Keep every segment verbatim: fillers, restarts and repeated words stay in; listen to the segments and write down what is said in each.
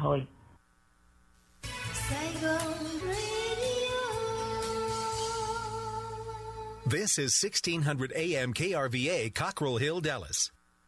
thôi. This is sixteen hundred A M K R V A, Cockrell Hill, Dallas.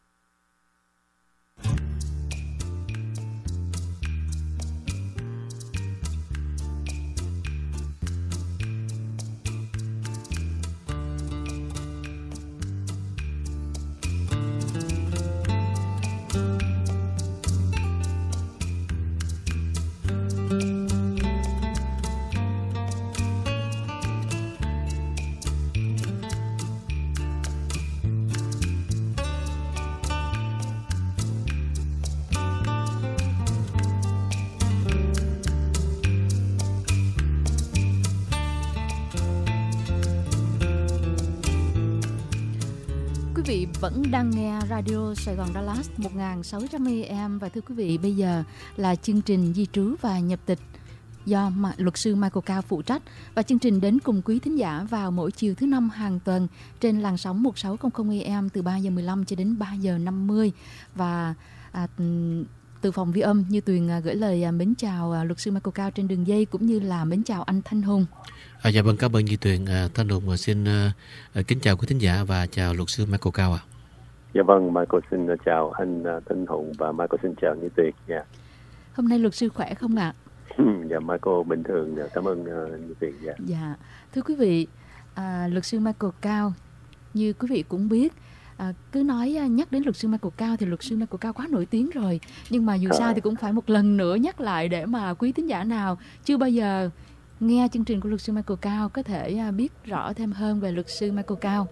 Quý vị vẫn đang nghe Radio Sài Gòn Dallas một nghìn sáu trăm A M và thưa quý vị, bây giờ là chương trình Di trú và nhập tịch do luật sư Michael Cao phụ trách, và chương trình đến cùng quý thính giả vào mỗi chiều thứ năm hàng tuần trên làn sóng một nghìn sáu trăm A M từ ba giờ mười lăm cho đến ba giờ năm mươi. Và à, từ phòng ghi âm Như Tuyền gửi lời mến chào luật sư Michael Cao trên đường dây, cũng như là mến chào anh Thanh Hùng. À, dạ vâng, cảm ơn Như Tuyền. À, Thanh Hùng xin uh, kính chào quý thính giả và chào luật sư Michael Cao ạ. À. Dạ vâng, Michael xin chào anh Thanh Hùng và Michael xin chào Như Tuyền. Dạ. Hôm nay luật sư khỏe không ạ? À? Dạ Michael bình thường, cảm ơn uh, Như Tuyền. Dạ. Dạ, thưa quý vị, à, luật sư Michael Cao, như quý vị cũng biết, À, cứ nói nhắc đến luật sư Michael Cao thì luật sư Michael Cao quá nổi tiếng rồi, nhưng mà dù à. sao thì cũng phải một lần nữa nhắc lại để mà quý thính giả nào chưa bao giờ nghe chương trình của luật sư Michael Cao có thể biết rõ thêm hơn về luật sư Michael Cao.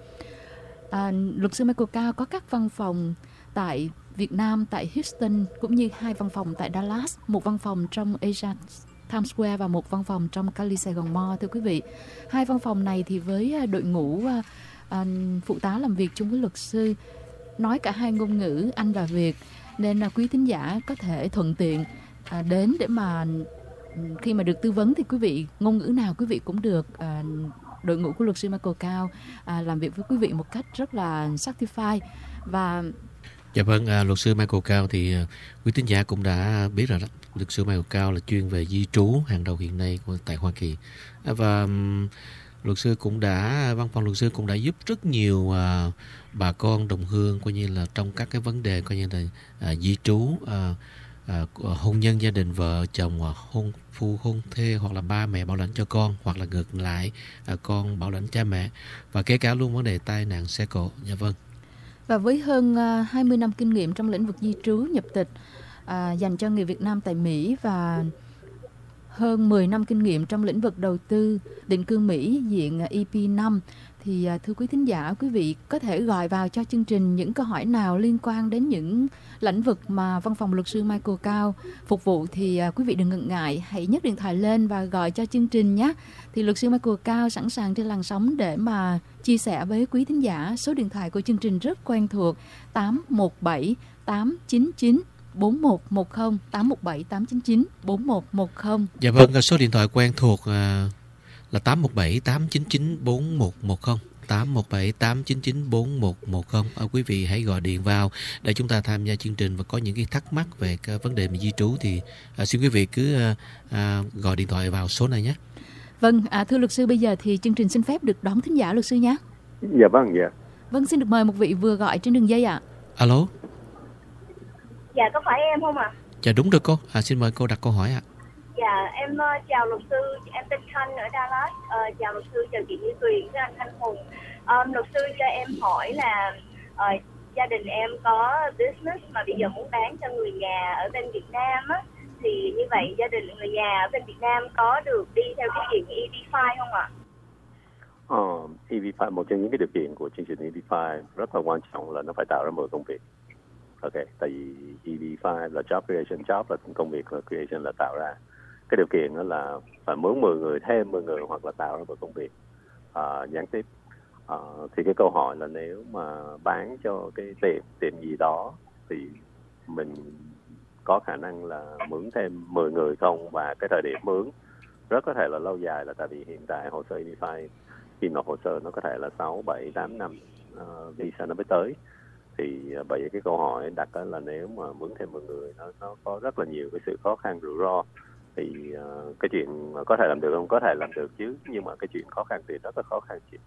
À, luật sư Michael Cao có các văn phòng tại Việt Nam, tại Houston, cũng như hai văn phòng tại Dallas, một văn phòng trong Asia Times Square và một văn phòng trong Cali Sài Gòn Mall. Thưa quý vị, hai văn phòng này thì với đội ngũ À, phụ tá làm việc chung với luật sư, nói cả hai ngôn ngữ Anh và Việt, nên là quý thính giả có thể thuận tiện à, đến để mà khi mà được tư vấn thì quý vị ngôn ngữ nào quý vị cũng được. À, đội ngũ của luật sư Michael Cao à, làm việc với quý vị một cách rất là certified. Và dạ vâng, à, luật sư Michael Cao thì à, quý thính giả cũng đã biết rồi đó. Luật sư Michael Cao là chuyên về di trú hàng đầu hiện nay của tại Hoa Kỳ, à, và um, luật sư cũng đã văn phòng luật sư cũng đã giúp rất nhiều uh, bà con đồng hương coi như là trong các cái vấn đề coi như là uh, di trú, uh, uh, hôn nhân gia đình, vợ chồng, uh, hôn phu hôn thê, hoặc là ba mẹ bảo lãnh cho con, hoặc là ngược lại uh, con bảo lãnh cha mẹ, và kể cả luôn vấn đề tai nạn xe cộ. Dạ vâng. Và với hơn uh, hai mươi năm kinh nghiệm trong lĩnh vực di trú nhập tịch uh, dành cho người Việt Nam tại Mỹ, và hơn mười năm kinh nghiệm trong lĩnh vực đầu tư định cư Mỹ diện E P năm, thì thưa quý thính giả, quý vị có thể gọi vào cho chương trình những câu hỏi nào liên quan đến những lĩnh vực mà văn phòng luật sư Michael Cao phục vụ, thì quý vị đừng ngần ngại, hãy nhấc điện thoại lên và gọi cho chương trình nhé. Thì luật sư Michael Cao sẵn sàng trên làn sóng để mà chia sẻ với quý thính giả. Số điện thoại của chương trình rất quen thuộc: tám một bảy tám chín chín bốn một một không, tám một bảy tám chín chín bốn một một không. Dạ vâng, số điện thoại quen thuộc à, là tám một bảy tám chín chín bốn một một không, tám một bảy tám chín chín bốn một một không. À, quý vị hãy gọi điện vào để chúng ta tham gia chương trình, và có những cái thắc mắc về cái vấn đề mà di trú thì à, xin quý vị cứ à, à, gọi điện thoại vào số này nhé. Vâng, à, thưa luật sư, bây giờ thì chương trình xin phép được đón thính giả luật sư nhé. Dạ vâng, dạ. Vâng, xin được mời một vị vừa gọi trên đường dây ạ. À. Alo. Dạ, có phải em không ạ? À? Dạ đúng rồi cô. À, xin mời cô đặt câu hỏi ạ. À. Dạ, em uh, chào luật sư, em tên Khanh ở Dallas. Uh, chào luật sư, chào chị Như Tuyền với anh Thanh Hùng. Um, luật sư cho em hỏi là uh, gia đình em có business mà bây giờ muốn bán cho người nhà ở bên Việt Nam á, thì như vậy gia đình người nhà ở bên Việt Nam có được đi theo cái diện E B năm không ạ? Ờ, E B năm, một trong những cái điều kiện của chương trình E B năm rất là quan trọng là nó phải tạo ra mười công việc. Ok, tại vì E B năm là job creation, job là công việc, là creation là tạo ra. Cái điều kiện đó là phải mướn mười người, thêm mười người, hoặc là tạo ra một công việc uh, gián tiếp. Uh, thì cái câu hỏi là nếu mà bán cho cái tiệm tiệm gì đó thì mình có khả năng là mướn thêm mười người không, và cái thời điểm mướn rất có thể là lâu dài, là tại vì hiện tại hồ sơ E B năm khi nộp hồ sơ nó có thể là sáu, bảy, tám năm uh, visa nó mới tới. Thì uh, bởi vậy cái câu hỏi đặt đó là nếu mà mướn thêm một người nó nó có rất là nhiều cái sự khó khăn rủi ro. Thì uh, cái chuyện có thể làm được không? Có thể làm được chứ, nhưng mà cái chuyện khó khăn thì rất là khó khăn chị.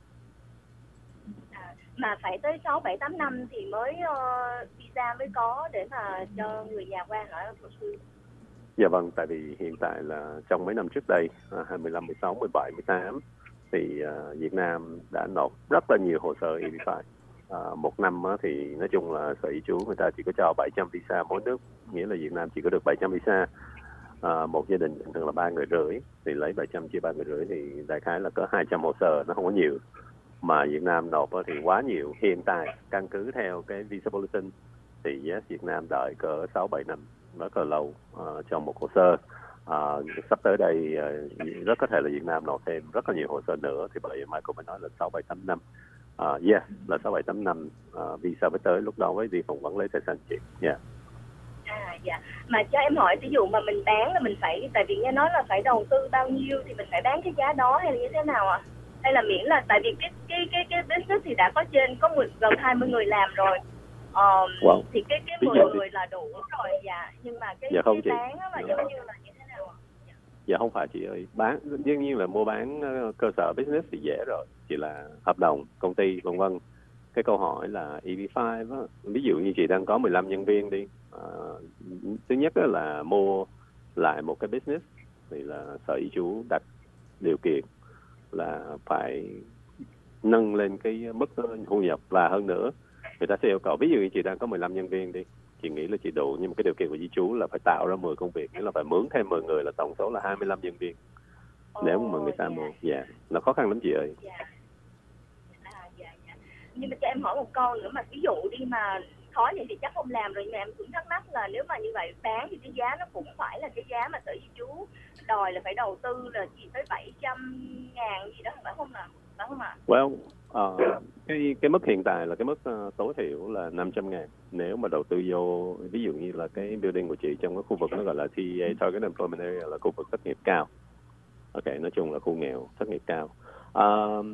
À, mà phải tới sáu bảy tám năm thì mới uh, visa mới có để mà cho người nhà qua hả luật sư? Dạ vâng, tại vì hiện tại là trong mấy năm trước đây, hai mươi lăm, mười sáu, mười bảy, mười tám thì uh, Việt Nam đã nộp rất là nhiều hồ sơ E B năm. Uh, một năm uh, thì nói chung là Sở Di trú người ta chỉ có cho bảy trăm visa mỗi nước, nghĩa là Việt Nam chỉ có được bảy trăm visa. Uh, một gia đình thường là ba người rưỡi, thì lấy bảy trăm chia ba người rưỡi thì đại khái là có hai trăm hồ sơ, nó không có nhiều. Mà Việt Nam nộp uh, thì quá nhiều. Hiện tại căn cứ theo cái visa bulletin thì yes, Việt Nam đợi cỡ sáu bảy năm, rất là lâu uh, trong một hồ sơ. Uh, sắp tới đây uh, rất có thể là Việt Nam nộp thêm rất là nhiều hồ sơ nữa, thì bởi vì Michael mới nói là sáu bảy tám năm. Uh, yes, là sáu bảy tám năm uh, visa mới tới, lúc đó mới đi phỏng vấn lấy tài sản chị. Yeah. À dạ. Mà cho em hỏi, ví dụ mà mình bán là mình phải, tại vì nghe nói là phải đầu tư bao nhiêu thì mình phải bán cái giá đó hay là như thế nào ạ? À? Hay là miễn là tại vì cái cái cái cái business thì đã có trên có một, gần hai mươi người làm rồi. Um, wow. Thì cái cái mười người là đủ rồi, dạ. Nhưng mà cái, dạ không, cái bán là dạ. Giống như là như thế nào ạ? Dạ. dạ không phải chị ơi, bán đương nhiên là mua bán uh, cơ sở business thì dễ rồi, chỉ là hợp đồng công ty vân vân. Cái câu hỏi là E B năm đó, ví dụ như chị đang có mười lăm nhân viên đi, uh, thứ nhất là mua lại một cái business thì là Sở Di trú đặt điều kiện là phải nâng lên cái mức thu nhập, và hơn nữa người ta sẽ yêu cầu, ví dụ như chị đang có mười lăm nhân viên đi, chị nghĩ là chị đủ, nhưng mà cái điều kiện của di trú là phải tạo ra mười công việc, nghĩa là phải mướn thêm mười người, là tổng số là hai mươi lăm nhân viên. Oh, nếu mà người ta yeah. mua, dạ, yeah. nó khó khăn lắm chị ơi. Yeah. À, dạ, dạ. Nhưng mà cho em hỏi một câu nữa, mà ví dụ đi mà khó vậy thì chắc không làm rồi, nhưng mà em cũng thắc mắc là nếu mà như vậy bán thì cái giá nó cũng phải là cái giá mà Sở Di trú đòi là phải đầu tư là chỉ tới bảy trăm ngàn gì đó, phải không ạ? Phải không ạ? Well, uh, cái cái mức hiện tại là cái mức uh, tối thiểu là năm trăm ngàn. Nếu mà đầu tư vô, ví dụ như là cái building của chị trong cái khu vực nó gọi là T E A, Target Employment Area, là khu vực thất nghiệp cao. Ok, nói chung là khu nghèo, thất nghiệp cao. Uh,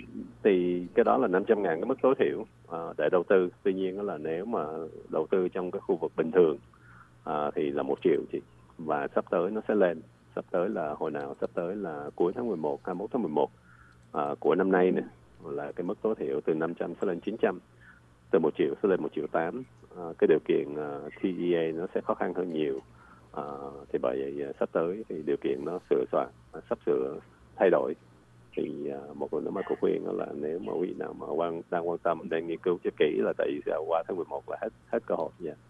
thì cái đó là năm trăm ngàn cái mức tối thiểu uh, để đầu tư. Tuy nhiên đó là nếu mà đầu tư trong cái khu vực bình thường uh, thì là một triệu chị. Và sắp tới nó sẽ lên. Sắp tới là hồi nào? Sắp tới là cuối tháng mười một, hai mươi mốt tháng mười một uh, của năm nay nè, là cái mức tối thiểu từ năm trăm sẽ lên chín trăm, từ một triệu sẽ lên một triệu tám. Uh, cái điều kiện uh, T E A nó sẽ khó khăn hơn nhiều. Uh, thì bởi vậy uh, sắp tới thì điều kiện nó sửa soạn, uh, sắp sửa thay đổi. Thì uh, một lần nữa mà cô khuyên là nếu mà quý nào mà quan, đang quan tâm, đang nghiên cứu cho kỹ, là tại vì qua tháng mười một là hết hết cơ hội. Yeah.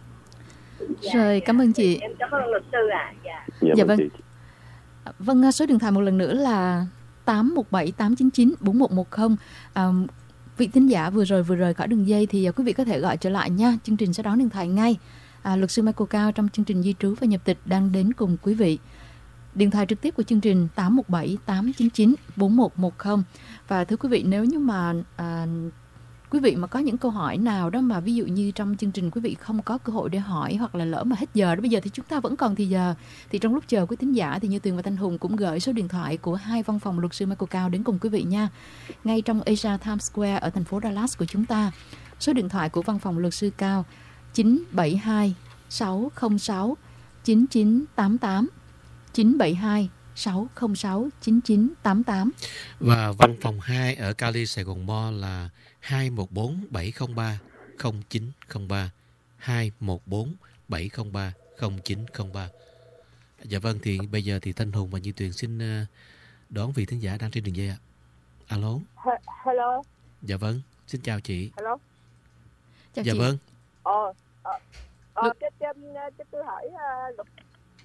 Dạ. Rồi, cảm ơn chị. Em cảm ơn luật sư ạ. À. Dạ. Dạ, dạ vâng. Chị. Vâng, số điện thoại một lần nữa là tám một bảy tám chín chín bốn một một không. À, vị thính giả vừa rồi vừa rời khỏi đường dây thì quý vị có thể gọi trở lại nha. Chương trình sẽ đón điện thoại ngay. À, luật sư Michael Cao trong chương trình Di trú và nhập tịch đang đến cùng quý vị. Điện thoại trực tiếp của chương trình tám một bảy tám chín chín bốn một một không. Và thưa quý vị, nếu như mà à, quý vị mà có những câu hỏi nào đó mà ví dụ như trong chương trình quý vị không có cơ hội để hỏi, hoặc là lỡ mà hết giờ đó, bây giờ thì chúng ta vẫn còn thì giờ, thì trong lúc chờ quý thính giả thì Như Tuyền và Thanh Hùng cũng gửi số điện thoại của hai văn phòng luật sư Michael Cao đến cùng quý vị nha. Ngay trong Asia Times Square ở thành phố Dallas của chúng ta, số điện thoại của văn phòng luật sư Cao chín bảy hai sáu không sáu chín chín tám tám, chín bảy hai sáu không sáu chín chín tám tám. Và văn phòng hai ở Cali, Sài Gòn Mall là hai một bốn bảy không ba không chín không ba, hai một bốn bảy không ba không chín không ba. Dạ vâng, thì bây giờ thì Thanh Hùng và Như Tuyền xin đón vị thính giả đang trên đường dây ạ. Alo. Hello. Dạ vâng, xin chào chị. Hello. Chào dạ chị. Vâng. Ờ, ờ, ờ cho, cho, cho tôi hỏi uh, luật...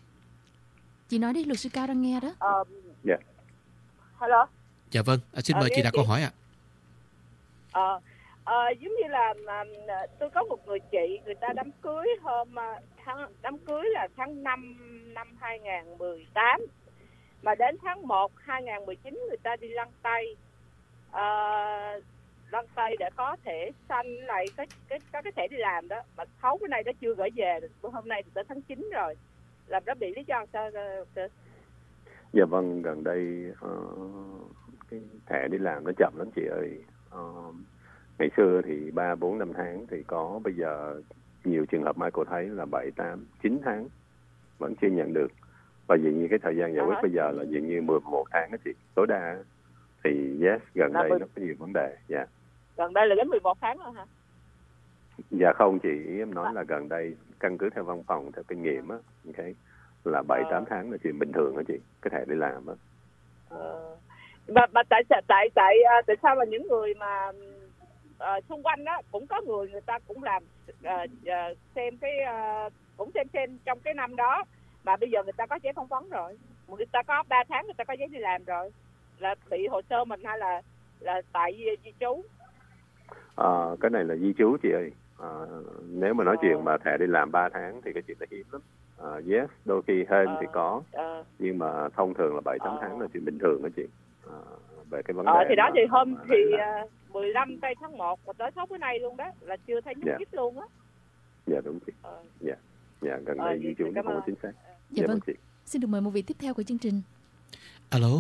Chị nói đi, luật sư Cao đang nghe đó. Ờ, yeah. Hello. Dạ vâng, à, xin ờ, mời chị đặt chị. câu hỏi ạ. Ờ, ờ, giống như là mà, tôi có một người chị, người ta đám cưới hôm tháng đám cưới là tháng năm năm hai không một tám, mà đến tháng một hai không một chín người ta đi lăn tay, ờ, lăn tay để có thể sanh lại cái cái có cái thẻ đi làm đó, mà thấu cái này nó chưa gửi về, hôm nay thì tới tháng chín rồi, làm đó bị lý do sao? Dạ vâng, gần đây uh, cái thẻ đi làm nó chậm lắm chị ơi. Uh, Ngày xưa thì ba bốn năm tháng thì có, bây giờ nhiều trường hợp Michael thấy là bảy tám chín tháng vẫn chưa nhận được. Và dường như cái thời gian giải quyết à, bây giờ là dường như mười một tháng đó chị, tối đa. Thì yes, gần đây mười... nó có nhiều vấn đề. Dạ. Gần đây là đến mười một tháng rồi hả? Dạ không chị, ý em nói à. là gần đây căn cứ theo văn phòng, theo kinh nghiệm á, okay, là bảy tám à. tháng là chuyện bình thường đó chị, cái thẻ đi làm á. Ờ. Mà, mà tại tại tại tại sao là những người mà uh, xung quanh đó cũng có người người ta cũng làm uh, uh, xem cái uh, cũng xem xem trong cái năm đó mà bây giờ người ta có giấy phỏng vấn rồi, người ta có ba tháng người ta có giấy đi làm rồi, là bị hồ sơ mình hay là là tại di, di trú? À, cái này là di trú chị ơi. À, nếu mà nói ờ. chuyện mà thẻ đi làm ba tháng thì cái chuyện là hiếm lắm. À, yes, đôi khi hơn ờ. thì có, ờ. nhưng mà thông thường là bảy tám ờ. tháng là chuyện bình thường đó chị. À, về cái vấn đề ờ, thì đó thì hôm thì uh, mười lăm tây tháng một và tới sáu bữa nay luôn đó là chưa thấy nhúc nhích yeah. luôn á. Dạ đúng chị. Ờ. Dạ. Dạ gần đây di trú nó không có chính xác. Dạ, dạ vâng. Chị. Xin được mời một vị tiếp theo của chương trình. Alo.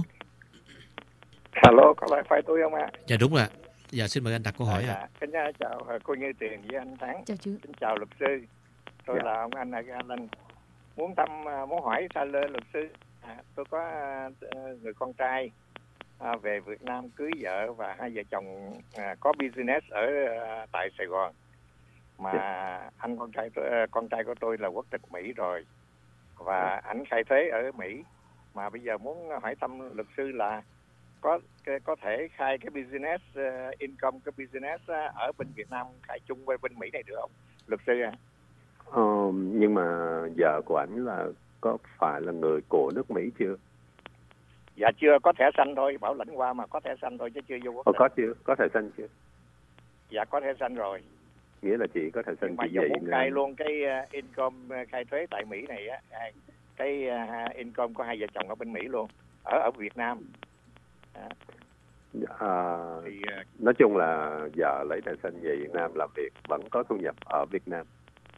Alo, có phải phải tôi không ạ? Dạ đúng rồi. Dạ xin mời anh đặt câu hỏi ạ. À. Kính chào cô Như Tiền với anh Thắng. Chào chú. Xin chào luật sư. Tôi dạ. là ông anh ở Ga Linh. Muốn thăm muốn hỏi Sa Lê luật sư. À, tôi có uh, người con trai à, về Việt Nam cưới vợ và hai vợ chồng à, có business ở à, tại Sài Gòn. Mà dạ. anh con trai tôi, con trai của tôi là quốc tịch Mỹ rồi và dạ. anh khai thuế ở Mỹ. Mà bây giờ muốn hỏi thăm luật sư là có có thể khai cái business uh, income cái business uh, ở bên Việt Nam khai chung với bên Mỹ này được không luật sư à? Ờ, nhưng mà vợ của anh là có phải là người của nước Mỹ chưa? Dạ chưa, có thẻ xanh thôi, bảo lãnh qua mà có thẻ xanh thôi chứ chưa vô quốc tịch. Ờ, có chưa? Có thẻ xanh chưa? Dạ có thẻ xanh rồi. Nghĩa là chị có thẻ xanh. Mà giờ muốn khai luôn cái uh, income uh, khai thuế tại Mỹ này á, cái uh, income của hai vợ chồng ở bên Mỹ luôn, ở ở Việt Nam. À. À, thì, uh, nói chung là vợ lấy thẻ xanh về Việt Nam làm việc vẫn có thu nhập ở Việt Nam.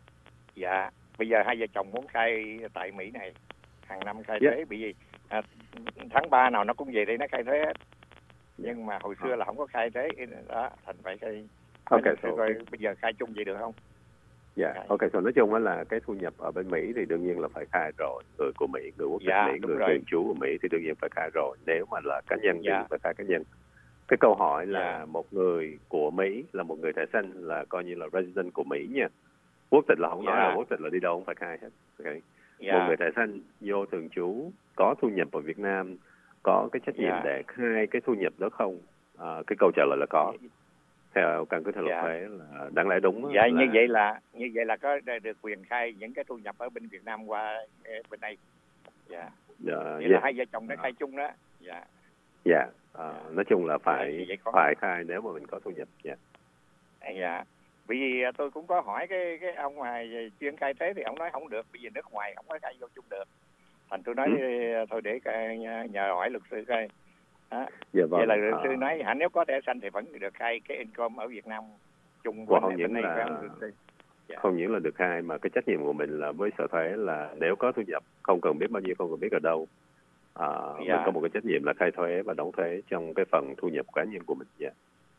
Dạ, bây giờ hai vợ chồng muốn khai tại Mỹ này, hàng năm khai thuế, yeah. Bởi vì à, tháng ba nào nó cũng về đây nó khai thuế hết. Nhưng mà hồi xưa là không có khai thuế, đó, thành phải khai. Ok, so, coi bây giờ khai chung vậy được không? Dạ, yeah. Ok, so nói chung là cái thu nhập ở bên Mỹ thì đương nhiên là phải khai rồi. Người của Mỹ, người quốc tịch dạ, Mỹ, người thường trú của Mỹ thì đương nhiên phải khai rồi. Nếu mà là cá nhân dạ. thì phải khai cá nhân. Cái câu hỏi là dạ. một người của Mỹ là một người thẻ xanh là coi như là resident của Mỹ nha. Quốc tịch là không nói yeah. là quốc tịch là đi đâu cũng phải khai hết. Okay. Yeah. Một người thẻ xanh vô thường trú có thu nhập ở Việt Nam có cái trách nhiệm yeah. để khai cái thu nhập đó không? À, cái câu trả lời là có. Theo căn cứ theo luật thuế yeah. là đáng lẽ đúng. Dạ là... như vậy là như vậy là có được quyền khai những cái thu nhập ở bên Việt Nam qua bên đây. Dạ. Dạ. Vậy yeah. là hai vợ chồng đã khai chung đó. Dạ. Dạ. À, nói chung là phải yeah, phải khai nếu mà mình có thu nhập. Dạ. Yeah. Dạ. Bởi vì tôi cũng có hỏi cái cái ông mà chuyên khai thuế thì ông nói không được, bởi vì nước ngoài không có khai vô chung được. Thành tôi nói ừ. thôi để nhờ hỏi luật sư coi. Đó. Dạ, vâng. Vậy là luật sư à... nói hả, nếu có thẻ xanh thì vẫn được khai cái income ở Việt Nam chung với không những là dạ. không những là được khai mà cái trách nhiệm của mình là với sở thuế là nếu có thu nhập không cần biết bao nhiêu, không cần biết ở đâu, à, dạ. mình có một cái trách nhiệm là khai thuế và đóng thuế trong cái phần thu nhập cá nhân của mình. Dạ.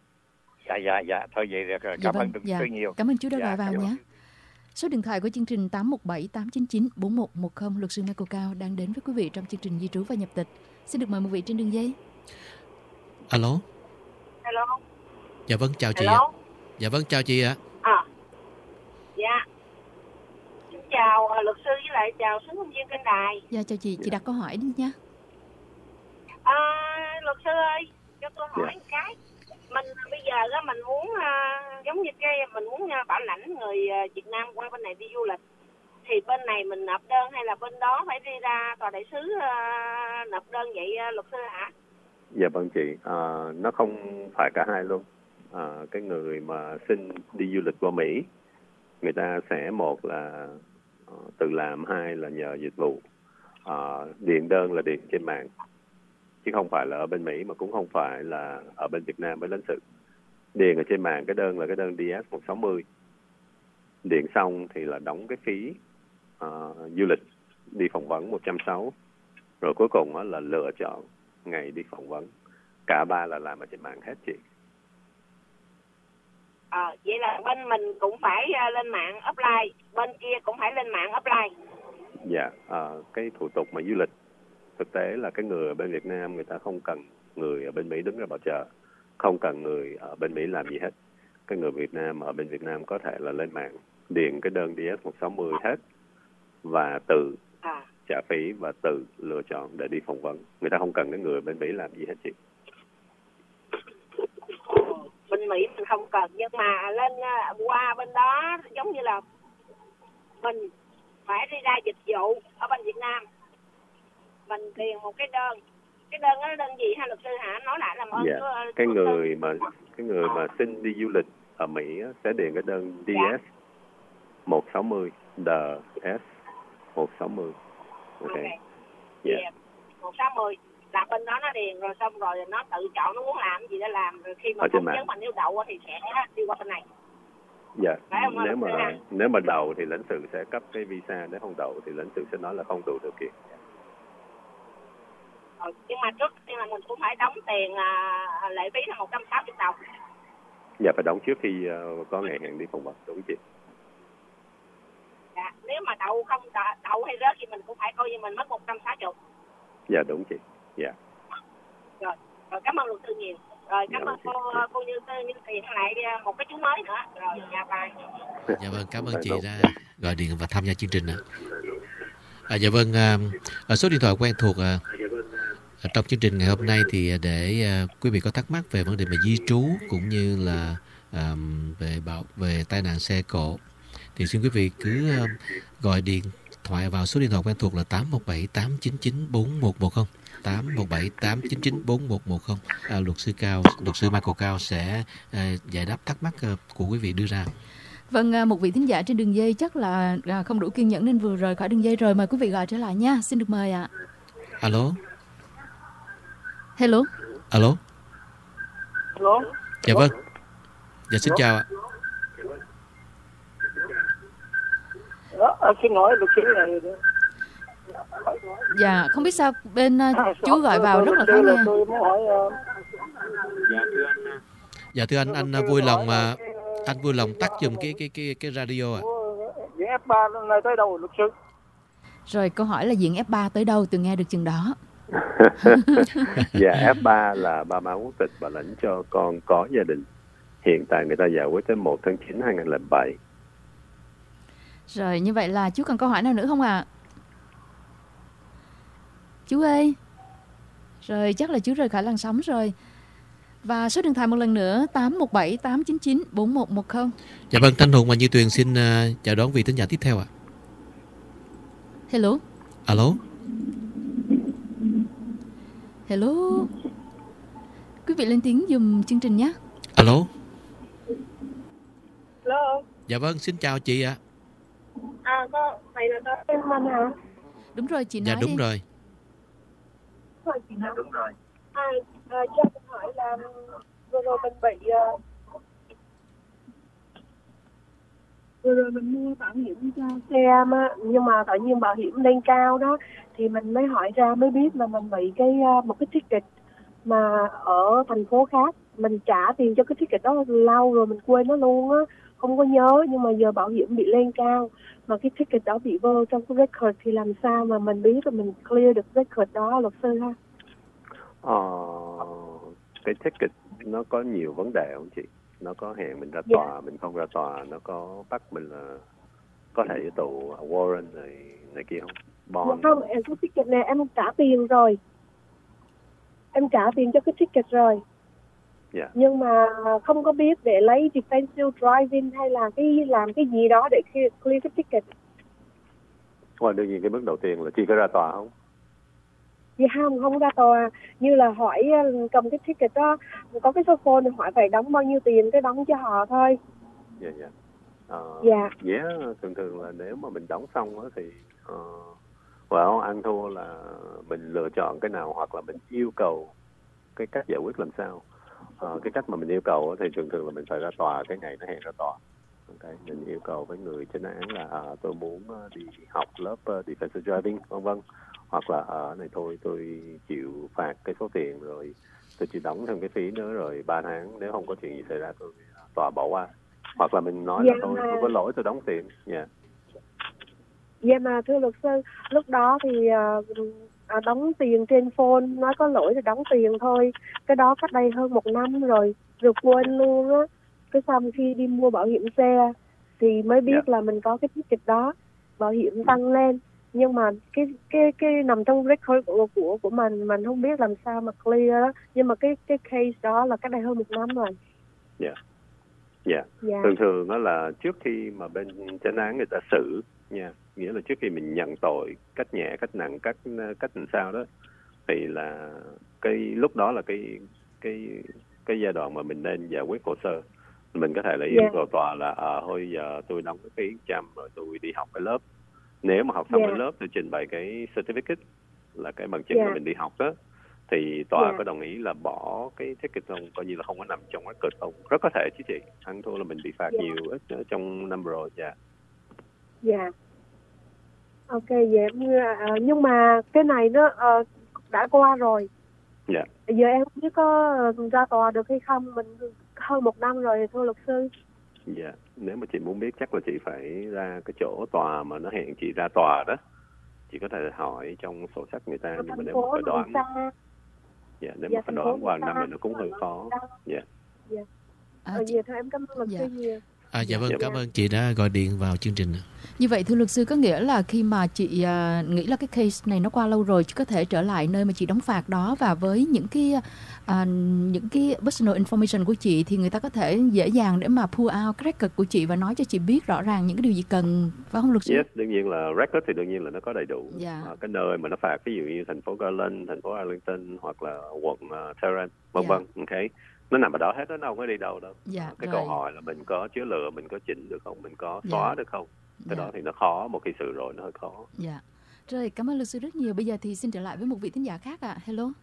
Dạ dạ dạ thôi vậy được rồi. Cảm dạ, ơn luật dạ. sư nhiều. Cảm ơn chú đã dạ, gọi vào nhé. Số điện thoại của chương trình tám một bảy tám chín chín bốn một một không, luật sư Michael Cao đang đến với quý vị trong chương trình di trú và nhập tịch. Xin được mời một vị trên đường dây. Alo. Alo. Dạ vâng, chào chị ạ. Dạ vâng, chào chị ạ. À. Dạ. Xin chào uh, luật sư với lại chào xuống công viên kênh đài. Dạ chào chị, chị đặt câu hỏi đi nha. À, luật sư ơi, cho tôi hỏi dạ. một cái. Mình bây giờ á mình muốn uh, giống như cái mình muốn uh, bảo lãnh người uh, Việt Nam qua bên này đi du lịch thì bên này mình nộp đơn hay là bên đó phải đi ra tòa đại sứ uh, nộp đơn vậy uh, luật sư hả? Dạ vâng chị, à, nó không phải cả hai luôn. À, cái người mà xin đi du lịch qua Mỹ, người ta sẽ một là uh, tự làm, hai là nhờ dịch vụ. À, điền đơn là điền trên mạng, chứ không phải là ở bên Mỹ mà cũng không phải là ở bên Việt Nam mới lãnh sự. Điền ở trên mạng cái đơn là cái đơn D S một sáu không. Điền xong thì là đóng cái phí uh, du lịch đi phỏng vấn một trăm sáu mươi. Rồi cuối cùng là lựa chọn ngày đi phỏng vấn. Cả ba là làm ở trên mạng hết chị. À, vậy là bên mình cũng phải uh, lên mạng apply, bên kia cũng phải lên mạng apply. Dạ, à, cái thủ tục mà du lịch thực tế là cái người ở bên Việt Nam người ta không cần người ở bên Mỹ đứng ra bảo trợ, không cần người ở bên Mỹ làm gì hết. Cái người Việt Nam ở bên Việt Nam có thể là lên mạng điền cái đơn D S một sáu không hết và tự à. trả phí và tự lựa chọn để đi phỏng vấn. Người ta không cần cái người ở bên Mỹ làm gì hết chị. Bên Mỹ mình không cần, nhưng mà lên uh, qua bên đó giống như là mình phải đi ra dịch vụ ở bên Việt Nam, mình điền một cái đơn. Cái đơn đó là đơn gì hả luật sư hả? Nói lại làm ơn. Dạ. Của, cái của người mà cái người mà xin đi du lịch ở Mỹ á, sẽ điền cái đơn D S dạ. một sáu không, D S một sáu không. Ok. Ok. Dạ. Yeah. một sáu không là bên đó nó điền rồi xong rồi nó tự chọn nó muốn làm gì để làm, rồi khi mà phỏng vấn mà nếu đậu thì sẽ đi qua bên này. Dạ. Nếu mà nếu mà đậu thì lãnh sự sẽ cấp cái visa, nếu không đậu thì lãnh sự sẽ nói là không đủ điều kiện. Rồi, nhưng mà trước tiên là mình cũng phải đóng tiền à, lệ phí là một trăm sáu mươi đồng. Dạ, phải đóng trước khi uh, có ngày hẹn đi phỏng vấn, đúng chị? Dạ, nếu mà đậu không đậu hay rớt thì mình cũng phải coi như mình mất một trăm sáu mươi. Dạ đúng chị. Dạ. Rồi, rồi cảm ơn luật sư nhiều. Rồi cảm dạ, ơn cô cô Như Tư Như Tiền lại một cái chú mới nữa. Rồi dạ bye. Dạ vâng, cảm ơn chị đã gọi điện và tham gia chương trình ạ. À, dạ vâng, à, số điện thoại quen thuộc à, trong chương trình ngày hôm nay thì để à, quý vị có thắc mắc về vấn đề về di trú cũng như là à, về bảo về tai nạn xe cộ thì xin quý vị cứ à, gọi điện thoại vào số điện thoại quen thuộc là tám một bảy tám chín chín bốn một một không, tám một bảy tám chín chín bốn một một không. À, luật sư Cao, luật sư Michael Cao sẽ à, giải đáp thắc mắc à, của quý vị đưa ra. Vâng, một vị thính giả trên đường dây chắc là không đủ kiên nhẫn nên vừa rời khỏi đường dây rồi. Mời quý vị gọi trở lại nha. Xin được mời ạ. Alo. Hello. Alo. Alo. Dạ vâng. Dạ xin chào ạ. Đó, xin lỗi luật sư này. Dạ, không biết sao bên uh, chú gọi vào rất là khó nghe. Tôi muốn hỏi uh... Dạ thưa anh. Dạ thưa anh, anh vui lòng uh, anh vui lòng tắt giùm cái cái cái cái radio ạ. À. Diện F ba này tới đâu luật sư? Rồi câu hỏi là diện F ba tới đâu, từ nghe được chừng đó. Dạ, F ba là ba má quốc tịch và lãnh cho con có gia đình. Hiện tại người ta giải quyết tới một tháng chín năm hai nghìn không trăm lẻ bảy. Rồi, như vậy là chú còn câu hỏi nào nữa không ạ? À? Chú ơi. Rồi, chắc là chú rời khỏi làn sóng rồi. Và số điện thoại một lần nữa tám một bảy tám chín chín bốn một một không. Dạ vâng, Thanh Hùng và Như Tuyền xin uh, chào đón vị thính giả tiếp theo ạ. À. Hello. Alo. Hello. Quý vị lên tiếng dùm chương trình nhé. Alo. Hello. Dạ vâng, xin chào chị ạ. À. À, có, này là có em Anh hả? Đúng rồi, chị nói Dạ đúng đi. rồi. Rồi, chị nói. Đúng rồi. À, à, cho mình hỏi là vừa rồi mình bị uh, vừa rồi mình mua bảo hiểm cho xe mà, nhưng mà tự nhiên bảo hiểm lên cao đó thì mình mới hỏi ra mới biết là mình bị cái uh, một cái ticket mà ở thành phố khác, mình trả tiền cho cái ticket đó lâu rồi mình quên nó luôn á, không có nhớ, nhưng mà giờ bảo hiểm bị lên cao mà cái ticket đó bị vô trong cái record thì làm sao mà mình biết là mình clear được record đó luật sư ha? Ờ, cái ticket nó có nhiều vấn đề không chị? Nó có hẹn mình ra tòa, yeah. mình không ra tòa, nó có bắt mình là có thể tù warrant này này kia không? Bond. Không, em cái ticket này em trả tiền rồi, em trả tiền cho cái ticket rồi. Yeah. Nhưng mà không có biết để lấy defensive driving hay là cái làm cái gì đó để clear cái ticket. Well, đương nhiên cái bước đầu tiên là chị có ra tòa không? Dạ không, không ra tòa. Như là hỏi cầm cái ticket đó, có cái số phone hỏi phải đóng bao nhiêu tiền, cái đóng cho họ thôi. Dạ, dạ. Uh, dạ. Yeah, thường thường là nếu mà mình đóng xong đó thì uh, well, ăn thua là mình lựa chọn cái nào hoặc là mình yêu cầu cái cách giải quyết làm sao. Uh, cái cách mà mình yêu cầu thì thường thường là mình phải ra tòa cái ngày nó hẹn ra tòa. Okay. Mình yêu cầu với người chánh án là uh, tôi muốn uh, đi học lớp uh, defensive driving vân vân, hoặc là ở uh, này thôi tôi chịu phạt cái số tiền rồi tôi chỉ đóng thêm cái phí nữa rồi ba tháng nếu không có chuyện gì xảy ra tôi uh, tòa bỏ qua. Hoặc là mình nói Dạ là tôi mà- tôi có lỗi tôi đóng tiền. Yeah. Dạ mà thưa luật sư, lúc đó thì à, à, đóng tiền trên phone, nói có lỗi thì đóng tiền thôi. Cái đó cách đây hơn một năm rồi, rồi quên luôn á. Cái xong khi đi mua bảo hiểm xe thì mới biết Dạ. là mình có cái ticket đó, bảo hiểm tăng lên. Nhưng mà cái cái cái nằm trong record của của của mình, mình không biết làm sao mà clear đó. Nhưng mà cái cái case đó là cách đây hơn một năm rồi. Dạ. Dạ. Dạ. Thường thường đó là trước khi mà bên chánh án người ta xử nha, nghĩa là trước khi mình nhận tội cách nhẹ, cách nặng, cách cách làm sao đó, thì là cái lúc đó là cái cái cái giai đoạn mà mình nên giải quyết hồ sơ. Mình có thể là yêu Yeah. cầu tòa là à, thôi giờ tôi đóng cái phí trăm rồi tôi đi học cái lớp. Nếu mà học xong Yeah. cái lớp tôi trình bày cái certificate là cái bằng chứng Yeah. là mình đi học đó, thì tòa Yeah. có đồng ý là bỏ cái ticket không, coi như là không có nằm trong record không. Rất có thể chứ chị, ăn thua là mình bị phạt Yeah. nhiều ít ở trong năm rồi. Dạ. Dạ. Ok, dạ. À, nhưng mà cái này nó ờ, đã qua rồi. Dạ. Giờ em không biết có ờ, ra tòa được hay không. Mình hơn một năm rồi thưa luật sư. Dạ. Nếu mà chị muốn biết chắc là chị phải ra cái chỗ tòa mà nó hẹn chị ra tòa đó. Chị có thể hỏi trong sổ sách người ta, Ở nhưng mà thành nếu mà phố phải nó đoán, xa. dạ, nếu Dạ, mà phải thành phố đoán qua nó năm xa. thì nó cũng hơi khó. Dạ. Dạ. À, Ờ, chị- dạ, thôi em cảm ơn luật Dạ. sư nhiều. À, dạ vâng, Dạ. cảm ơn chị đã gọi điện vào chương trình. Như vậy thưa luật sư, có nghĩa là khi mà chị à, nghĩ là cái case này nó qua lâu rồi, chị có thể trở lại nơi mà chị đóng phạt đó, và với những cái à, những cái personal information của chị thì người ta có thể dễ dàng để mà pull out cái record của chị và nói cho chị biết rõ ràng những cái điều gì cần, phải không luật sư? Yes, đương nhiên là record thì đương nhiên là nó có đầy đủ. Dạ. À, cái nơi mà nó phạt, ví dụ như thành phố Garland, thành phố Arlington hoặc là quận uh, Tarrant, vân Dạ. vân, ok, nó nằm ở đó hết, nó đâu có đi đâu đâu. Dạ, À, cái rồi. câu hỏi là mình có chứa lừa, mình có chỉnh được không, mình có Dạ. xóa được không, cái Dạ. đó thì nó khó, một khi xử rồi nó hơi khó. Dạ. Rồi, cảm ơn luật sư rất nhiều. Bây giờ thì xin trở lại với một vị thính giả khác ạ. Hello.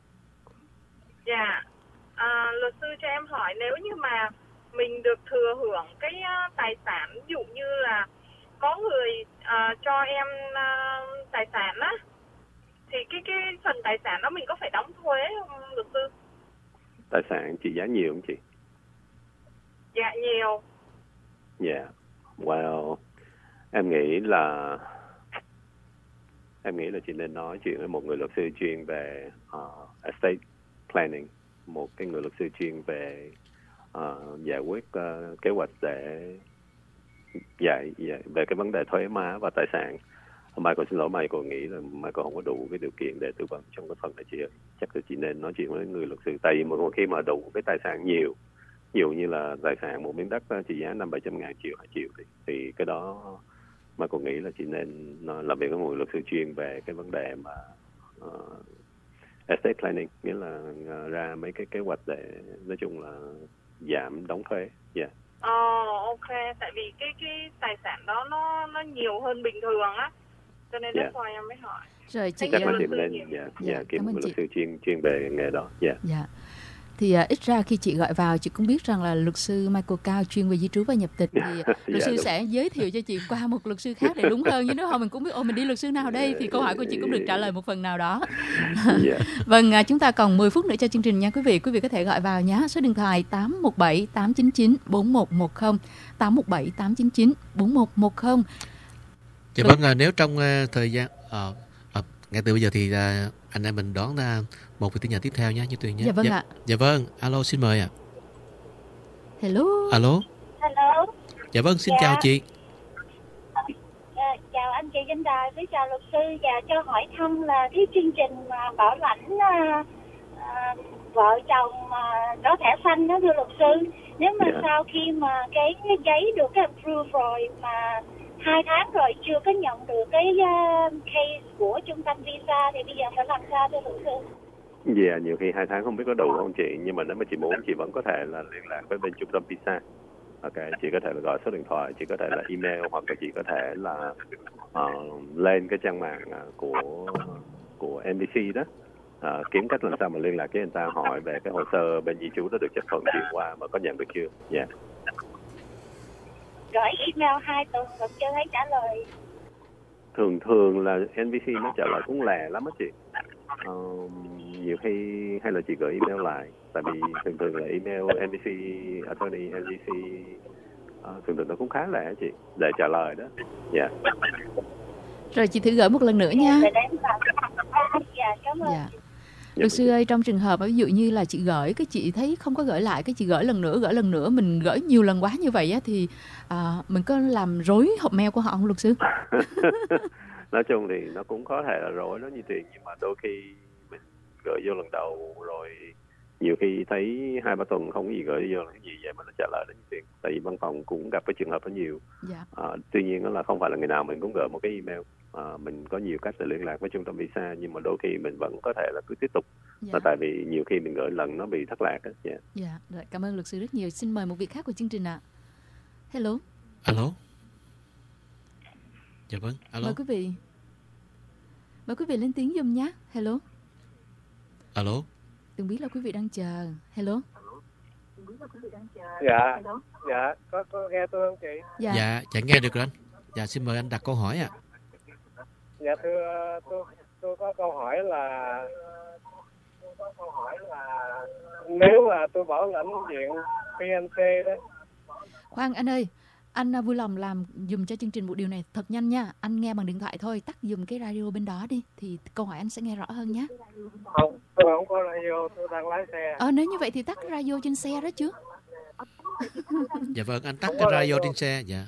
Dạ, à, luật sư cho em hỏi, nếu như mà mình được thừa hưởng cái uh, tài sản, ví dụ như là có người uh, cho em uh, tài sản á, thì cái cái phần tài sản đó mình có phải đóng thuế không luật sư? Tài sản trị giá nhiều không chị? Dạ nhiều. Yeah, well, em nghĩ là em nghĩ là chị nên nói chuyện với một người luật sư chuyên về uh, estate planning, một cái người luật sư chuyên về uh, giải quyết uh, kế hoạch để giải, giải về cái vấn đề thuế má và tài sản. Michael xin lỗi, Michael nghĩ là Michael không có đủ cái điều kiện để tư vấn trong cái phần này chị ơi. Chắc là chị nên nói chuyện với người luật sư. Tại vì một khi mà đủ cái tài sản nhiều, ví dụ như là tài sản một miếng đất trị giá năm bảy trăm ngàn triệu, hai triệu thì, thì cái đó Michael nghĩ là chị nên làm việc với một người luật sư chuyên về cái vấn đề mà uh, estate planning, nghĩa là uh, ra mấy cái kế hoạch để nói chung là giảm đóng thuế. Yeah. Ờ, ok, tại vì cái cái tài sản đó nó nó nhiều hơn bình thường á, cho nên Yeah. that's why em mới hỏi. Rồi chị Chắc là Dạ. chị Luật sư nên nhiều. yeah, Dạ, yeah, kiếm cảm một ơn người luật chị. sư chuyên chuyên về nghề đó. Yeah. Dạ. Thì à, ít ra khi chị gọi vào, chị cũng biết rằng là luật sư Michael Cao chuyên về di trú và nhập tịch, thì luật Dạ, sư đúng. sẽ giới thiệu cho chị qua một luật sư khác để đúng hơn, chứ nếu không mình cũng biết ô mình đi luật sư nào đây, thì câu hỏi của chị cũng được trả lời một phần nào đó. Yeah. Vâng, à, chúng ta còn mười phút nữa cho chương trình nha quý vị. Quý vị có thể gọi vào nhé. Số điện thoại tám một bảy tám chín chín bốn một một không, tám một bảy tám chín chín bốn một một không. Dạ vâng, à, nếu trong uh, thời gian uh, uh, ngay từ bây giờ thì uh, anh em mình đón uh, một vị thính giả tiếp theo nhé, như Tuyền nhé. Dạ vâng dạ, ạ. Dạ vâng, alo xin mời ạ. Hello. Alo. Hello. Dạ vâng, xin Dạ. chào chị. À, chào anh chị danh đài với chào luật sư, và cho hỏi thăm là cái chương trình mà bảo lãnh à, à, vợ chồng à, có thẻ xanh đó thưa luật sư, nếu mà Dạ. sau khi mà cái giấy được cái approve rồi mà hai tháng rồi chưa có nhận được cái uh, case của trung tâm visa thì bây giờ phải làm sao thưa luật sư? Dạ, yeah, nhiều khi hai tháng không biết có đủ không chị, nhưng mà nếu mà chị muốn chị vẫn có thể là liên lạc với bên trung tâm visa. Ok, chị có thể là gọi số điện thoại, chị có thể là email, hoặc là chị có thể là uh, lên cái trang mạng uh, của của en bê xê đó, uh, kiếm cách làm sao mà liên lạc với người ta, hỏi về cái hồ sơ bên di trú đó được chấp thuận chuyển qua mà có nhận được chưa. Dạ. Yeah. Gửi email hai tuần vẫn chưa thấy trả lời. Thường thường là en bê xê nó trả lời cũng lẹ lắm á chị. Uh, nhiều khi hay là chị gửi email lại, tại vì thường thường là email en bê xê attorney, en bê xê À, thường thường nó cũng khá lẻ chị, để trả lời đó. Dạ. Rồi chị thử gửi một lần nữa nha. Dạ, cảm ơn. Dạ. Luật sư ơi, trong trường hợp ví dụ như là chị gửi cái chị thấy không có gửi lại, cái chị gửi lần nữa, gửi lần nữa, mình gửi nhiều lần quá như vậy á, thì à, mình có làm rối hộp mail của họ không luật sư? Nói chung thì nó cũng có thể là rối nó như tiền, nhưng mà đôi khi mình gửi vô lần đầu rồi nhiều khi thấy hai ba tuần không có gì gửi vô là cái gì vậy mà nó trả lời đến tiền. Tại vì văn phòng cũng gặp cái trường hợp đó nhiều. Dạ. À, tuy nhiên đó là không phải là ngày nào mình cũng gửi một cái email. À, mình có nhiều cách để liên lạc với trung tâm visa, nhưng mà đôi khi mình vẫn có thể là cứ tiếp tục. Dạ. Là tại vì nhiều khi mình gửi lần nó bị thất lạc đó. Yeah. Dạ, rồi, cảm ơn luật sư rất nhiều. Xin mời một vị khác của chương trình ạ. À. Hello. Alo. Dạ vâng, alo. Mời quý vị. Mời quý vị lên tiếng giùm nhé. Hello. Alo. Đừng biết là quý vị đang chờ. Hello. Dạ, dạ, có, có nghe tôi không chị? Dạ, dạ chẳng nghe được rồi anh. Dạ, xin mời anh đặt câu hỏi ạ. À. Dạ thưa, tôi tôi có câu hỏi là tôi có câu hỏi là nếu mà tôi bảo lãnh diện pê en xê đó. Khoan anh ơi, anh vui lòng làm dùm cho chương trình một điều này thật nhanh nha. Anh nghe bằng điện thoại thôi, tắt dùm cái radio bên đó đi, thì câu hỏi anh sẽ nghe rõ hơn nhé. Không, tôi không có radio, tôi đang lái xe. Ờ, nếu như vậy thì tắt radio trên xe đó chứ. Dạ vâng, anh tắt cái radio trên xe. Dạ.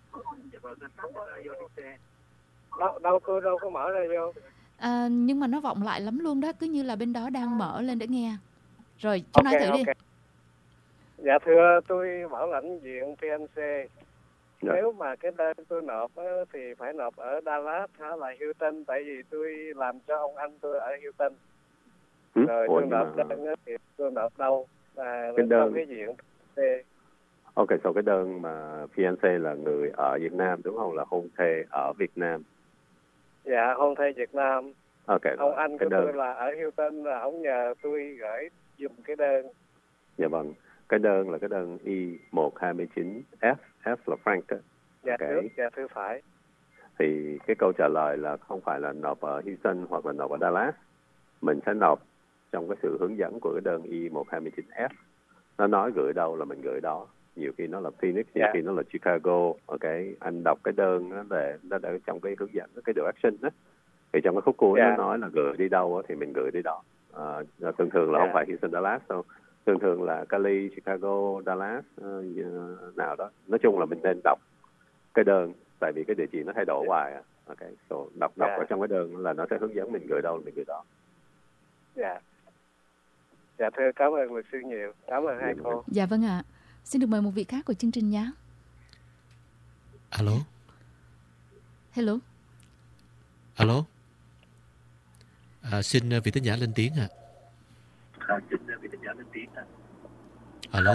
Đâu, đâu tôi đâu có mở radio. À, nhưng mà nó vọng lại lắm luôn đó, cứ như là bên đó đang mở lên để nghe. Rồi, chú okay, nói thử okay. đi. Dạ thưa, tôi bảo lãnh diện pê en xê. Dạ. Nếu mà cái đơn tôi nộp á, thì phải nộp ở Dallas hay là Houston, tại vì tôi làm cho ông anh tôi ở Houston. Ừ? Rồi Ủa, tôi nộp mà... đơn á, thì tôi nộp đâu? Và cái đơn cái diện pê en xê. Ok, sau cái đơn mà pê en xê là người ở Việt Nam đúng không? Là hôn thê ở Việt Nam. Dạ, hôn thê Việt Nam. Okay, ông anh của đơn... tôi là ở Houston, là ông nhờ tôi gửi dùm cái đơn. Dạ vâng. Cái đơn là cái đơn I một hai chín F, F là Frank đó. Dạ okay. thưa, dạ thưa phải. Thì cái câu trả lời là không phải là nộp ở Houston hoặc là nộp ở Dallas. Mình sẽ nộp trong cái sự hướng dẫn của cái đơn I một hai chín F. Nó nói gửi đâu là mình gửi đó. Nhiều khi nó là Phoenix, nhiều yeah. khi nó là Chicago. Ok, anh đọc cái đơn đó để nó để trong cái hướng dẫn, cái direction đó. Thì trong cái khúc cuối yeah. nó nói là gửi đi đâu thì mình gửi đi đó. À, thường thường là yeah. không phải Houston, Dallas đâu. Thường thường là Cali, Chicago, Dallas uh, nào đó. Nói chung là mình nên đọc cái đơn, tại vì cái địa chỉ nó thay đổi yeah. hoài. Ok, so đọc đọc yeah. ở trong cái đơn là nó sẽ hướng dẫn mình gửi đâu mình gửi đó. Dạ. Yeah. Dạ thưa, cảm ơn luật sư nhiều. Cảm ơn hai cô. Dạ vâng ạ. Xin được mời một vị khác của chương trình nhé. Alo. Hello. Alo. À, xin vị thính giả lên tiếng ạ. À. Xin vị thính giả lên tiếng ạ. Alo.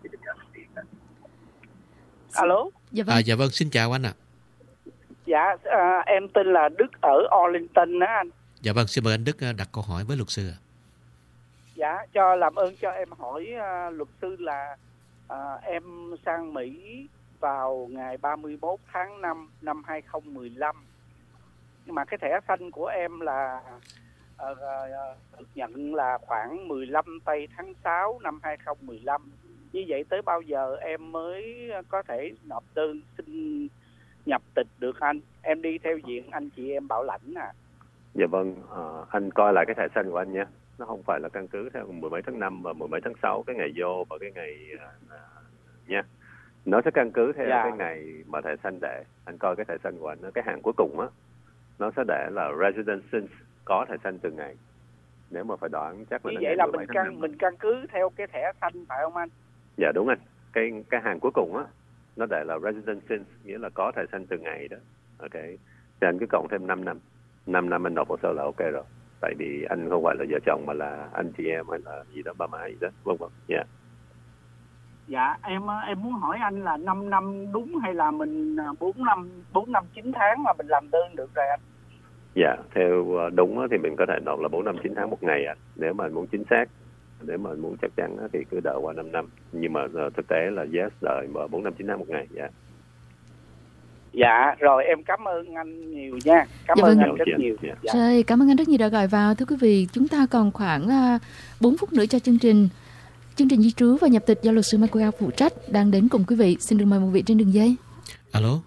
Alo. Dạ vâng. À, dạ vâng, xin chào anh ạ. À. Dạ, à, em tên là Đức ở Arlington đó anh. Dạ vâng, xin mời anh Đức đặt câu hỏi với luật sư ạ. À. Dạ, cho làm ơn cho em hỏi uh, luật sư là uh, em sang Mỹ vào ngày ba mươi mốt tháng năm năm hai không một lăm. Nhưng mà cái thẻ xanh của em là uh, uh, được nhận là khoảng mười lăm tây tháng sáu năm hai không một lăm. Như vậy tới bao giờ em mới có thể nộp đơn xin nhập tịch được anh? Em đi theo diện anh chị em bảo lãnh à. Dạ vâng, uh, anh coi lại cái thẻ xanh của anh nhé. Nó không phải là căn cứ theo mười mấy tháng năm và mười mấy tháng sáu cái ngày vô và cái ngày uh, nha. Nó sẽ căn cứ theo yeah. cái ngày mà thẻ xanh để. Anh coi cái thẻ xanh của anh, cái hàng cuối cùng á, nó sẽ để là resident since có thẻ xanh từng ngày. Nếu mà phải đoán chắc là như vậy là mình căn mình căn cứ theo cái thẻ xanh phải không anh? Dạ đúng anh. Cái cái hàng cuối cùng á, nó để là resident since, nghĩa là có thẻ xanh từng ngày đó. Ok. Thì anh cứ cộng thêm năm năm. năm năm anh nộp hồ sơ là ok rồi. Tại vì anh không phải là vợ chồng mà là anh chị em hay là gì đó, ba má gì đó, vân vân. Dạ. Dạ, em em muốn hỏi anh là năm năm đúng hay là mình bốn năm bốn năm chín tháng mà mình làm đơn được rồi anh? Dạ, theo đúng thì mình có thể nộp là bốn năm chín tháng một ngày ạ. À. Nếu mà anh muốn chính xác, nếu mà anh muốn chắc chắn thì cứ đợi qua năm năm. Nhưng mà thực tế là yes, đợi bốn năm chín tháng một ngày. Dạ. Dạ, rồi em cảm ơn anh nhiều nha. Cảm dạ, ơn vâng. anh rất nhiều. Dạ. Rồi, cảm ơn anh rất nhiều đã gọi vào. Thưa quý vị, chúng ta còn khoảng uh, bốn phút nữa cho chương trình. Chương trình di trú và nhập tịch do luật sư Michael Cao phụ trách đang đến cùng quý vị. Xin được mời một vị trên đường dây. Alo.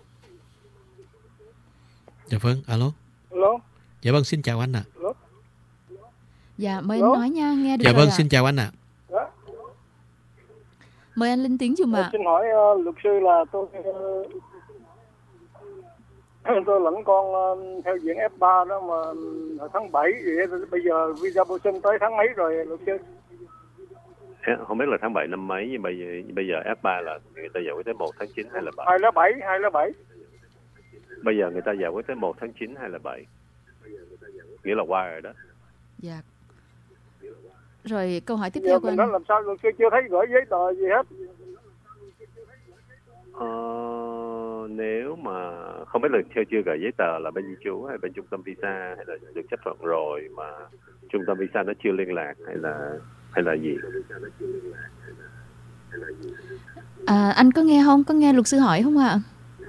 Dạ vâng, alo. Alo. Dạ vâng, xin chào anh ạ. À. Dạ, mời Alo. anh nói nha, nghe được Dạ rồi vâng, ạ. xin chào anh ạ. Đó. Mời anh lên tiếng dùm ạ. Xin hỏi uh, luật sư là tôi uh, tôi lãnh con uh, theo diện ép ba đó mà hồi tháng bảy vậy, bây giờ visa bổ sung tới tháng mấy rồi luật sư? Không biết là tháng bảy năm mấy, nhưng bây giờ bây giờ ép ba là người ta giải quyết tới một tháng chín hay là bảy? Hai là bảy, hai là bảy. Bây giờ người ta giải quyết tới một tháng chín hay là bảy? Nghĩa là qua rồi đó. Dạ. Rồi câu hỏi tiếp Giờ theo của mình anh. nói làm sao luật sư chưa thấy gửi giấy tờ gì hết. Ờ, nếu mà không biết là chưa chưa gửi giấy tờ là bên di trú hay bên trung tâm visa, hay là được chấp thuận rồi mà trung tâm visa nó chưa liên lạc, hay là hay là gì? À, anh có nghe không? Có nghe luật sư hỏi không ạ?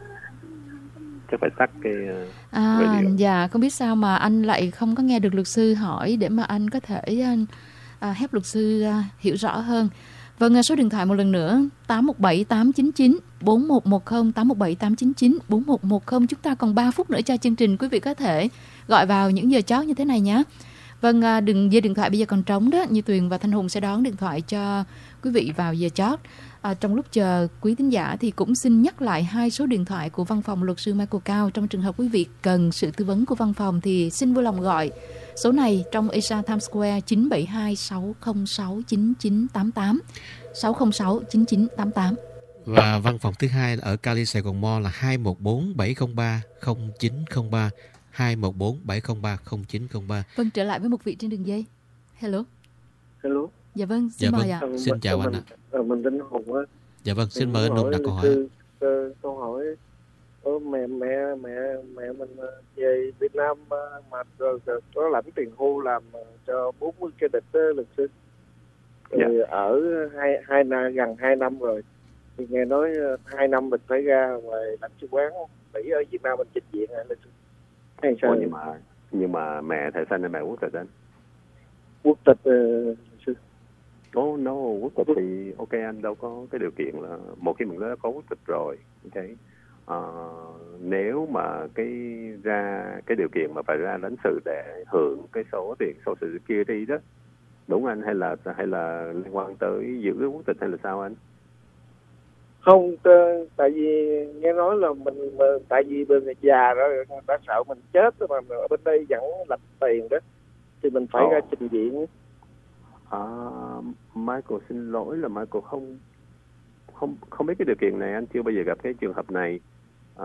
Chắc phải tắt cái uh, À, radio. dạ, không biết sao mà anh lại không có nghe được luật sư hỏi để mà anh có thể à, help luật sư à, hiểu rõ hơn. Vâng, số điện thoại một lần nữa tám một bảy tám chín chín bốn một một không, tám một bảy tám chín chín bốn một một không. Chúng ta còn ba phút nữa cho chương trình. Quý vị có thể gọi vào những giờ chót như thế này nhé. Vâng, à, đừng dây điện thoại bây giờ còn trống đó. Như Tuyền và Thanh Hùng sẽ đón điện thoại cho quý vị vào giờ chót. À, trong lúc chờ quý thính giả thì cũng xin nhắc lại hai số điện thoại của văn phòng luật sư Michael Cao. Trong trường hợp quý vị cần sự tư vấn của văn phòng thì xin vui lòng gọi số này trong Asia Times Square chín bảy hai sáu không sáu chín chín tám tám, sáu không sáu chín chín tám tám. Và văn phòng thứ hai ở Cali Sài Gòn Mall là hai một bốn bảy không ba không chín không ba, hai một bốn bảy không ba không chín không ba. Vâng, trở lại với một vị trên đường dây. Hello. Hello. Dạ vâng, xin dạ mời vâng. ạ. À. Xin chào anh ạ. À, mình tên Hùng á. Dạ vâng, xin mời anh Hùng đặt câu hỏi. Câu hỏi Ờ, mẹ mẹ mẹ mẹ mình về Việt Nam mà rồi, rồi có lãnh tiền hưu làm cho bốn mươi cái địch đó, luật sư. Rồi yeah. Ở hai hai gần hai năm rồi thì nghe nói hai năm mình phải ra ngoài lãnh sự quán Mỹ ở Việt Nam mình trình diện hả luật sư? Hay sao? Ủa, nhưng mà nhưng mà mẹ thầy Xanh hay mẹ quốc tịch anh? Quốc tịch uh, sư. No, no, quốc tịch thì ok, anh đâu có cái điều kiện là một khi mình đã có quốc tịch rồi, ok. Uh, nếu mà cái ra cái điều kiện mà phải ra lãnh sự để hưởng cái số tiền Social Security đó, đúng anh, hay là hay là liên quan tới giữ cái quốc tịch hay là sao anh? Không, t- tại vì nghe nói là mình tại vì bên người già rồi người ta sợ mình chết mà ở bên đây vẫn lập tiền đó thì mình phải oh. ra trình diện. À, Michael xin lỗi là Michael không không không biết cái điều kiện này, anh chưa bao giờ gặp cái trường hợp này. À,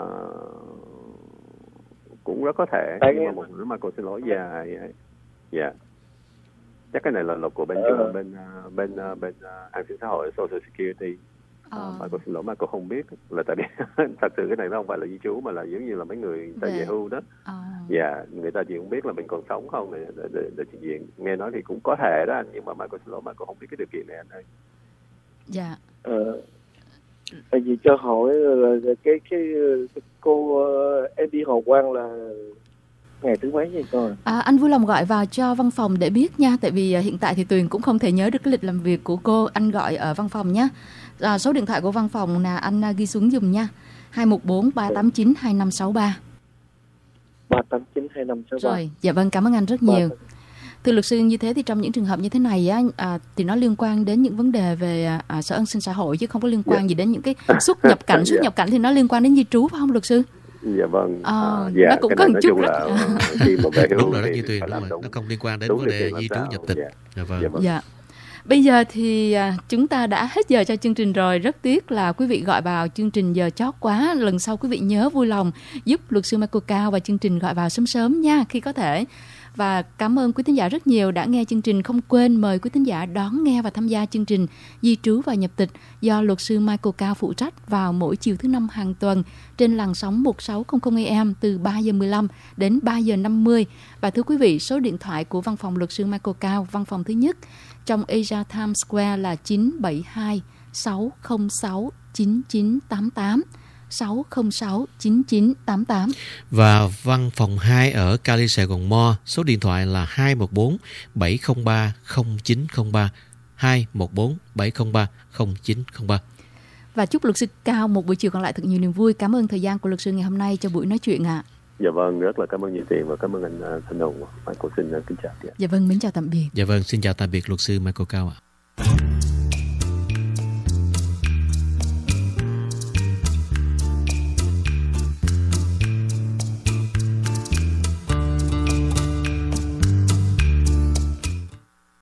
cũng rất có thể, tại nhưng mà một nữa Michael xin lỗi. Dạ, dạ, dạ. Chắc cái này là luật của bên uh. bên uh, bên uh, bên uh, an sinh xã hội, Social Security. Uh, uh. Michael xin lỗi, Michael không biết là tại vì thật sự cái này nó không phải là di trú mà là giống như là mấy người ta về hưu đó. Uh. Dạ, người ta chỉ không biết là mình còn sống không để để để, để trình diện. Nghe nói thì cũng có thể đó anh, nhưng mà Michael xin lỗi, Michael không biết cái điều kiện này anh ơi. Dạ. Uh. Tại vì cho hỏi là cái cái, cái cô Eddie Hồ Quang là ngày thứ mấy vậy con? À, anh vui lòng gọi vào cho văn phòng để biết nha. Tại vì hiện tại thì Tuyền cũng không thể nhớ được cái lịch làm việc của cô. Anh gọi ở văn phòng nhé. À, số điện thoại của văn phòng là anh ghi xuống dùm nha. hai một bốn ba tám chín hai năm sáu ba. ba tám chín hai năm sáu ba. Rồi, dạ vâng, cảm ơn anh rất nhiều. Thưa luật sư, như thế thì trong những trường hợp như thế này á, à, thì nó liên quan đến những vấn đề về à, sở an sinh xã hội chứ không có liên quan yeah. gì đến những cái xuất nhập cảnh. Xuất yeah. nhập cảnh thì nó liên quan đến di trú phải không luật sư? Dạ vâng. À, à, dạ, nó cũng có một chút là khi mà về hưu đúng rồi đó, như Tuyền, đúng rồi. Đúng. Nó không liên quan đến vấn đề di trú nhập tịch. Dạ. Dạ vâng. Dạ, vâng. Dạ. Bây giờ thì à, chúng ta đã hết giờ cho chương trình rồi. Rất tiếc là quý vị gọi vào chương trình giờ chót quá. Lần sau quý vị nhớ vui lòng giúp luật sư Michael Cao và chương trình gọi vào sớm sớm nha, khi có thể. Và cảm ơn quý thính giả rất nhiều đã nghe chương trình. Không quên mời quý thính giả đón nghe và tham gia chương trình Di trú và nhập tịch do luật sư Michael Cao phụ trách vào mỗi chiều thứ năm hàng tuần trên làn sóng một sáu không không A M từ ba giờ mười lăm đến ba giờ năm mươi. Và thưa quý vị, số điện thoại của văn phòng luật sư Michael Cao, văn phòng thứ nhất trong Asia Times Square là chín bảy hai sáu không sáu chín chín tám tám, sáu không sáu chín chín tám tám. Và văn phòng hai ở Cali Sài Gòn Mall, số điện thoại là hai một bốn bảy không ba không chín không ba, hai một bốn bảy không ba không chín không ba. Và chúc luật sư Cao một buổi chiều còn lại thật nhiều niềm vui. Cảm ơn thời gian của luật sư ngày hôm nay cho buổi nói chuyện ạ. À. Dạ vâng, rất là cảm ơn Như Tiền và cảm ơn anh Thanh Hùng. Michael xin kính chào. Dạ vâng, mến chào tạm biệt. Dạ vâng, xin chào tạm biệt luật sư Michael Cao ạ.